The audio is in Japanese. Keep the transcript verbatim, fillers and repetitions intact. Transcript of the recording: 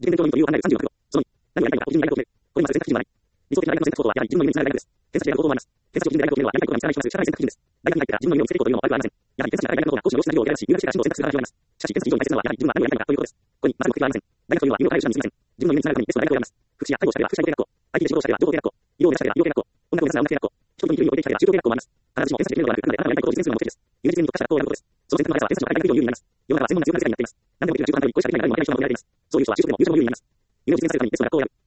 受験勉強の意味と理由を考えるさんじゅうろく号。そのに、何をやりたいのか、基準にやりたいことを決める。これにまず選択基準はない。理想的な大学の選択方法は、やはり自分の夢につながる大学です。偏差値で大学を思います。偏差値を基準で大学を決めるのは、やりたいことが見つからない人が社会選択基準です。大学に入ってから自分の夢を見つけていこうというのも悪くはありません。やはり偏差値が高い大学の方が講師の良質な授業を受けられるし、入学してから進路を選択する場合があります。しかし、偏差値以上に大切なのは、やはり自分は何をやりたいのかということです。ここに、まさに目的はありません。大学というのは夢を叶える手段に過ぎません。自分の夢につながるためにベストな大学を選びます。福祉や介護をしたければ福祉体系学校、アイティー で仕事をしたければ情報系学校、医療を目指したければ医療系学校、音楽を目指すなら音楽系学校、人々に有利を置いてきたければ宗教系学校を学びます。必ずしも偏差値で決めるのではなく、あなたがやりたいことを実践するのが目的です。有利に特化した学校を選ぶことです。その選択の速さは偏差値の高い大学以上に有利になります。世の中は専門な強化な世界になっています。何でもできる中途半端にこうしたできない誰もやりたい人が求められています。そういう人は就職でも入社でも有利になります。夢を実現させるためにベストな学校を選ぶ。